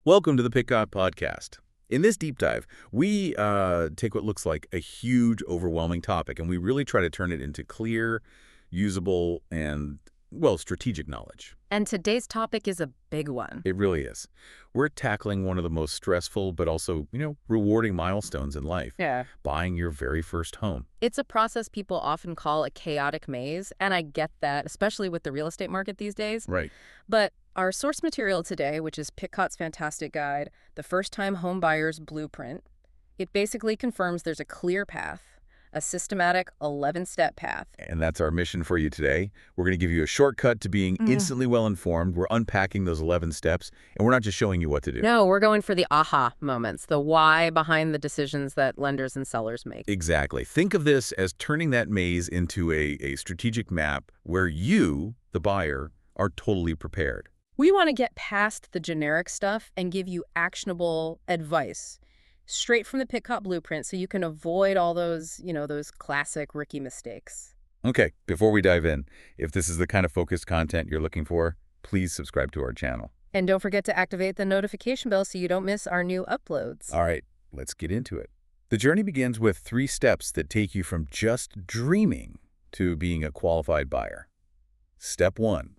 Welcome to the Pickguard Podcast. In this deep dive, we take what looks like a huge, overwhelming topic, and we really try to turn it into clear, usable, and, well, strategic knowledge. And today's topic is a big one. It really is. We're tackling one of the most stressful but also, rewarding milestones in life. Yeah. Buying your very first home. It's a process people often call a chaotic maze, and I get that, especially with the real estate market these days. Right. But our source material today, which is Pickcott's fantastic guide, The First-Time Home Buyer's Blueprint, it basically confirms there's a clear path, a systematic 11-step path. And that's our mission for you today. We're going to give you a shortcut to being instantly well-informed. We're unpacking those 11 steps, and we're not just showing you what to do. No, we're going for the aha moments, the why behind the decisions that lenders and sellers make. Exactly. Think of this as turning that maze into a strategic map where you, the buyer, are totally prepared. We want to get past the generic stuff and give you actionable advice straight from the Pickcott blueprint so you can avoid all those, those classic rookie mistakes. Okay, before we dive in, if this is the kind of focused content you're looking for, please subscribe to our channel. And don't forget to activate the notification bell so you don't miss our new uploads. All right, let's get into it. The journey begins with 3 steps that take you from just dreaming to being a qualified buyer. Step 1.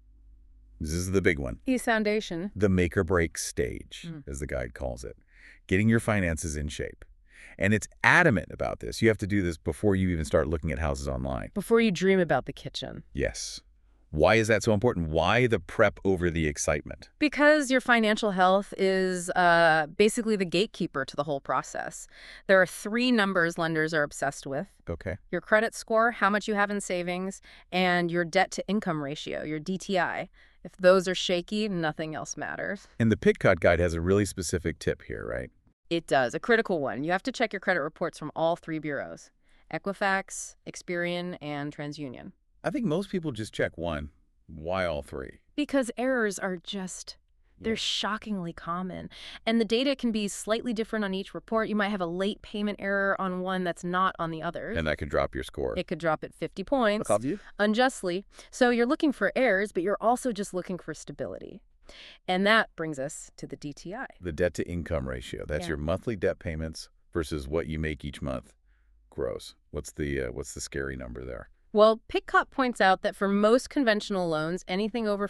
This is the big one. Ease foundation. The make or break stage, as the guide calls it. Getting your finances in shape. And it's adamant about this. You have to do this before you even start looking at houses online. Before you dream about the kitchen. Yes. Why is that so important? Why the prep over the excitement? Because your financial health is basically the gatekeeper to the whole process. There are 3 numbers lenders are obsessed with. Okay. Your credit score, how much you have in savings, and your debt-to-income ratio, your DTI. If those are shaky, nothing else matters. And the Pickcott guide has a really specific tip here, right? It does. A critical one. You have to check your credit reports from all 3 bureaus, Equifax, Experian, and TransUnion. I think most people just check one. Why all 3? Because errors are they're shockingly common. And the data can be slightly different on each report. You might have a late payment error on one that's not on the others. And that could drop your score. It could drop it 50 points. Have you? Unjustly. So you're looking for errors, but you're also just looking for stability. And that brings us to the DTI. The debt-to-income ratio. That's your monthly debt payments versus what you make each month. Gross. What's the scary number there? Well, Pickcott points out that for most conventional loans, anything over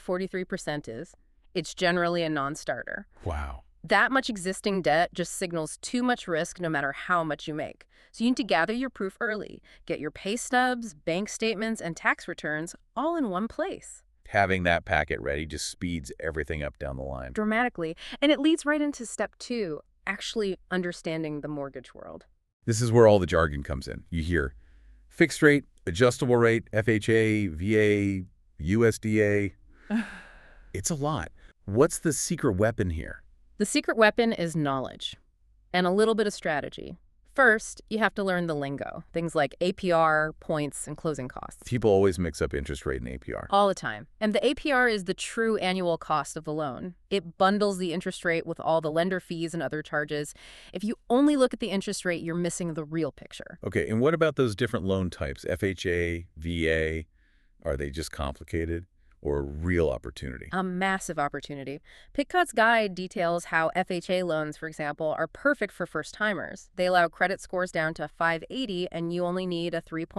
43% it's generally a non-starter. Wow. That much existing debt just signals too much risk no matter how much you make. So you need to gather your proof early. Get your pay stubs, bank statements, and tax returns all in one place. Having that packet ready just speeds everything up down the line. Dramatically. And it leads right into step 2, actually understanding the mortgage world. This is where all the jargon comes in. You hear fixed rate, adjustable rate, FHA, VA, USDA. It's a lot. What's the secret weapon here? The secret weapon is knowledge and a little bit of strategy. First, you have to learn the lingo, things like APR, points, and closing costs. People always mix up interest rate and APR. All the time. And the APR is the true annual cost of the loan. It bundles the interest rate with all the lender fees and other charges. If you only look at the interest rate, you're missing the real picture. Okay, and what about those different loan types? FHA, VA, are they just complicated? Or a real opportunity? A massive opportunity. Pickcott's guide details how FHA loans, for example, are perfect for first-timers. They allow credit scores down to 580, and you only need a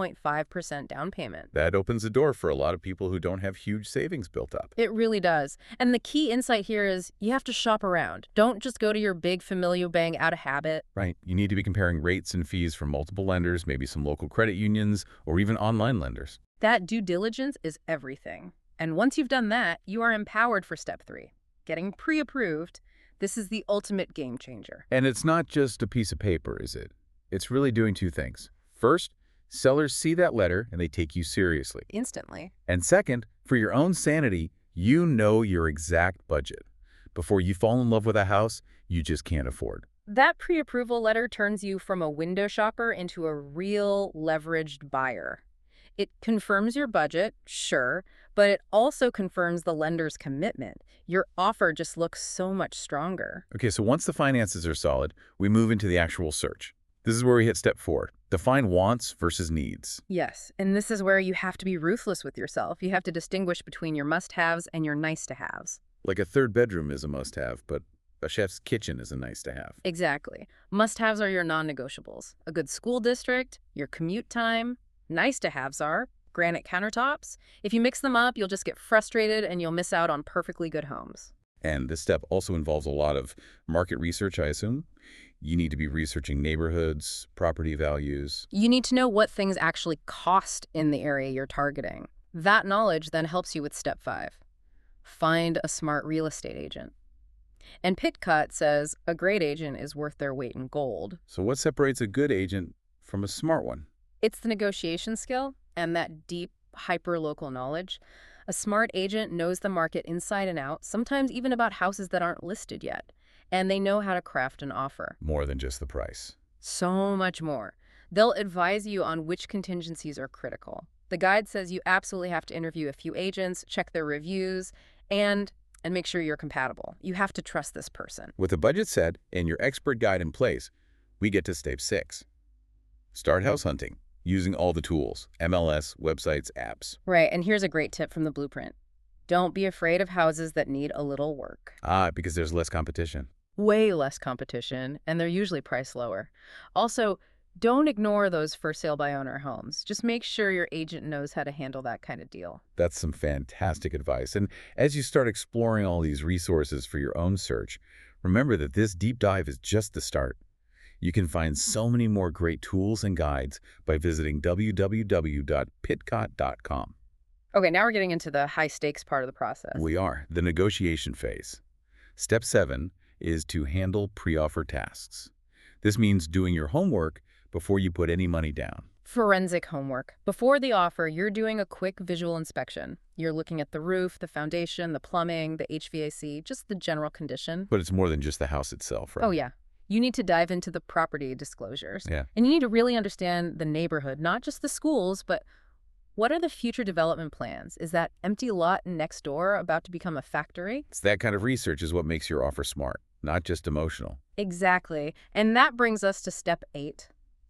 3.5% down payment. That opens the door for a lot of people who don't have huge savings built up. It really does. And the key insight here is you have to shop around. Don't just go to your big familiar bank out of habit. Right. You need to be comparing rates and fees from multiple lenders, maybe some local credit unions, or even online lenders. That due diligence is everything. And once you've done that, you are empowered for step 3, getting pre-approved. This is the ultimate game changer. And it's not just a piece of paper, is it? It's really doing 2 things. First, sellers see that letter and they take you seriously. Instantly. And second, for your own sanity, you know your exact budget. Before you fall in love with a house you just can't afford. That pre-approval letter turns you from a window shopper into a real leveraged buyer. It confirms your budget, sure, but it also confirms the lender's commitment. Your offer just looks so much stronger. Okay, so once the finances are solid, we move into the actual search. This is where we hit step 4. Define wants versus needs. Yes, and this is where you have to be ruthless with yourself. You have to distinguish between your must-haves and your nice-to-haves. Like a third bedroom is a must-have, but A chef's kitchen is a nice to have. Exactly. Must-haves are your non-negotiables. A good school district, your commute time. Nice-to-haves are granite countertops. If you mix them up, you'll just get frustrated and you'll miss out on perfectly good homes. And this step also involves a lot of market research, I assume. You need to be researching neighborhoods, property values. You need to know what things actually cost in the area you're targeting. That knowledge then helps you with step 5. Find a smart real estate agent. And Pitcott says a great agent is worth their weight in gold. So what separates a good agent from a smart one? It's the negotiation skill and that deep, hyper-local knowledge. A smart agent knows the market inside and out, sometimes even about houses that aren't listed yet. And they know how to craft an offer. More than just the price. So much more. They'll advise you on which contingencies are critical. The guide says you absolutely have to interview a few agents, check their reviews, and make sure you're compatible. You have to trust this person. With a budget set and your expert guide in place, we get to step 6. Start house hunting, using all the tools, MLS, websites, apps. Right, and here's a great tip from the blueprint. Don't be afraid of houses that need a little work. Because there's less competition. Way less competition, and they're usually priced lower. Also, don't ignore those for sale by owner homes. Just make sure your agent knows how to handle that kind of deal. That's some fantastic advice. And as you start exploring all these resources for your own search, remember that this deep dive is just the start. You can find so many more great tools and guides by visiting www.pitcott.com. Okay, now we're getting into the high-stakes part of the process. We are, the negotiation phase. Step 7 is to handle pre-offer tasks. This means doing your homework before you put any money down. Forensic homework. Before the offer, you're doing a quick visual inspection. You're looking at the roof, the foundation, the plumbing, the HVAC, just the general condition. But it's more than just the house itself, right? Oh, yeah. You need to dive into the property disclosures. Yeah. And you need to really understand the neighborhood, not just the schools, but what are the future development plans? Is that empty lot next door about to become a factory? It's that kind of research is what makes your offer smart, not just emotional. Exactly. And that brings us to step 8.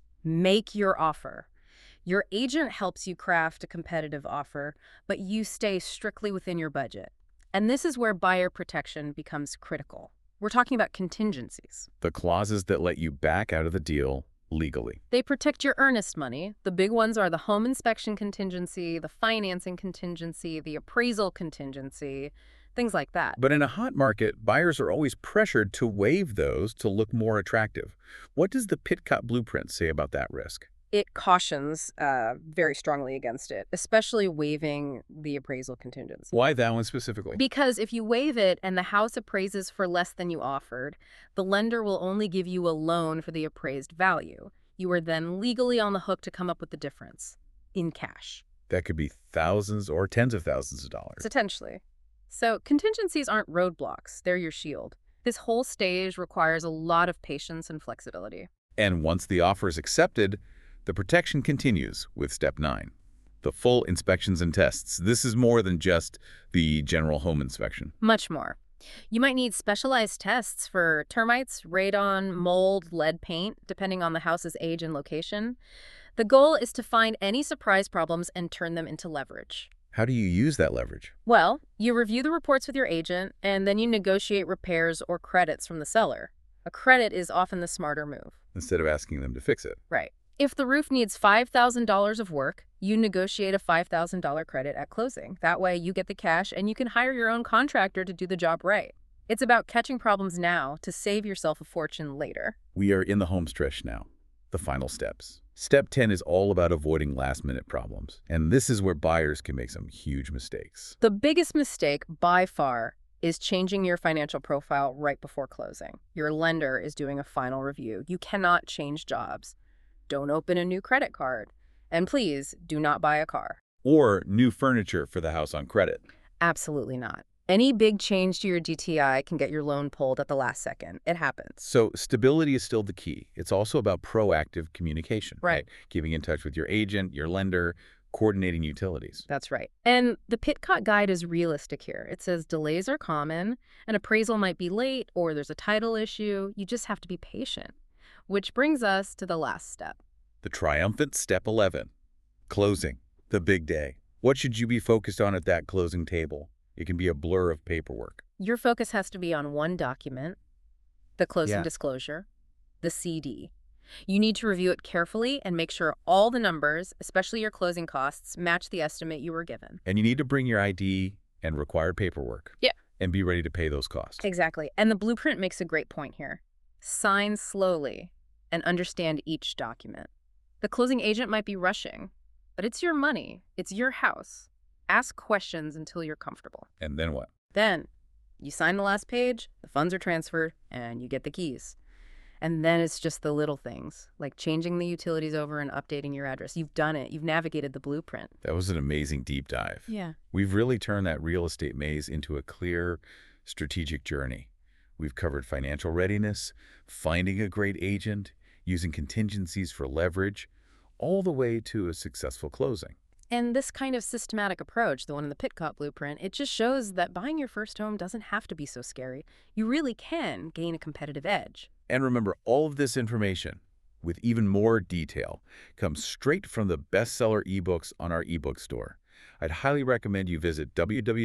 Make your offer. Your agent helps you craft a competitive offer, but you stay strictly within your budget. And this is where buyer protection becomes critical. We're talking about contingencies. The clauses that let you back out of the deal legally. They protect your earnest money. The big ones are the home inspection contingency, the financing contingency, the appraisal contingency, things like that. But in a hot market, buyers are always pressured to waive those to look more attractive. What does the Pitcott Blueprint say about that risk? It cautions very strongly against it, especially waiving the appraisal contingency. Why that one specifically? Because if you waive it and the house appraises for less than you offered, the lender will only give you a loan for the appraised value. You are then legally on the hook to come up with the difference in cash. That could be thousands or tens of thousands of dollars. Potentially. So contingencies aren't roadblocks, they're your shield. This whole stage requires a lot of patience and flexibility. And once the offer is accepted, the protection continues with step 9, the full inspections and tests. This is more than just the general home inspection. Much more. You might need specialized tests for termites, radon, mold, lead paint, depending on the house's age and location. The goal is to find any surprise problems and turn them into leverage. How do you use that leverage? Well, you review the reports with your agent, and then you negotiate repairs or credits from the seller. A credit is often the smarter move. Instead of asking them to fix it. Right. If the roof needs $5,000 of work, you negotiate a $5,000 credit at closing. That way you get the cash and you can hire your own contractor to do the job right. It's about catching problems now to save yourself a fortune later. We are in the home stretch now, the final steps. Step 10 is all about avoiding last-minute problems. And this is where buyers can make some huge mistakes. The biggest mistake, by far, is changing your financial profile right before closing. Your lender is doing a final review. You cannot change jobs. Don't open a new credit card. And please, do not buy a car. Or new furniture for the house on credit. Absolutely not. Any big change to your DTI can get your loan pulled at the last second. It happens. So stability is still the key. It's also about proactive communication. Right. Keeping in touch with your agent, your lender, coordinating utilities. That's right. And the Pitcott guide is realistic here. It says delays are common, an appraisal might be late, or there's a title issue. You just have to be patient. Which brings us to the last step. The triumphant step 11, closing, the big day. What should you be focused on at that closing table? It can be a blur of paperwork. Your focus has to be on one document, the closing Yeah. disclosure, the CD. You need to review it carefully and make sure all the numbers, especially your closing costs, match the estimate you were given. And you need to bring your ID and required paperwork. Yeah. And be ready to pay those costs. Exactly. And the blueprint makes a great point here. Sign slowly and understand each document. The closing agent might be rushing, but it's your money. It's your house. Ask questions until you're comfortable. And then what? Then you sign the last page, the funds are transferred, and you get the keys. And then it's just the little things, like changing the utilities over and updating your address. You've done it. You've navigated the blueprint. That was an amazing deep dive. Yeah. We've really turned that real estate maze into a clear, strategic journey. We've covered financial readiness, finding a great agent, using contingencies for leverage, all the way to a successful closing. And this kind of systematic approach, the one in the Pitcott Blueprint, it just shows that buying your first home doesn't have to be so scary. You really can gain a competitive edge. And remember, all of this information, with even more detail, comes straight from the bestseller ebooks on our ebook store. I'd highly recommend you visit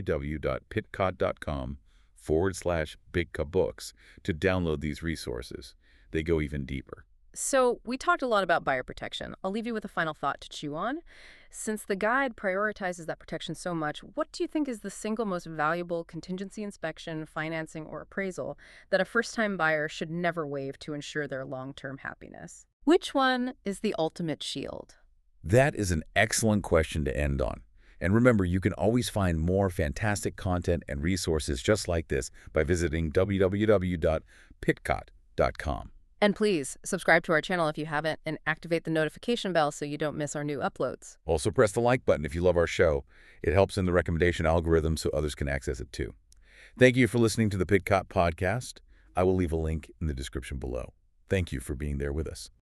www.pitcott.com/bigkabooks to download these resources. They go even deeper. So we talked a lot about buyer protection. I'll leave you with a final thought to chew on. Since the guide prioritizes that protection so much, what do you think is the single most valuable contingency inspection, financing, or appraisal that a first-time buyer should never waive to ensure their long-term happiness? Which one is the ultimate shield? That is an excellent question to end on. And remember, you can always find more fantastic content and resources just like this by visiting www.pitcott.com. And please, subscribe to our channel if you haven't and activate the notification bell so you don't miss our new uploads. Also, press the like button if you love our show. It helps in the recommendation algorithm so others can access it too. Thank you for listening to the Pitcott Podcast. I will leave a link in the description below. Thank you for being there with us.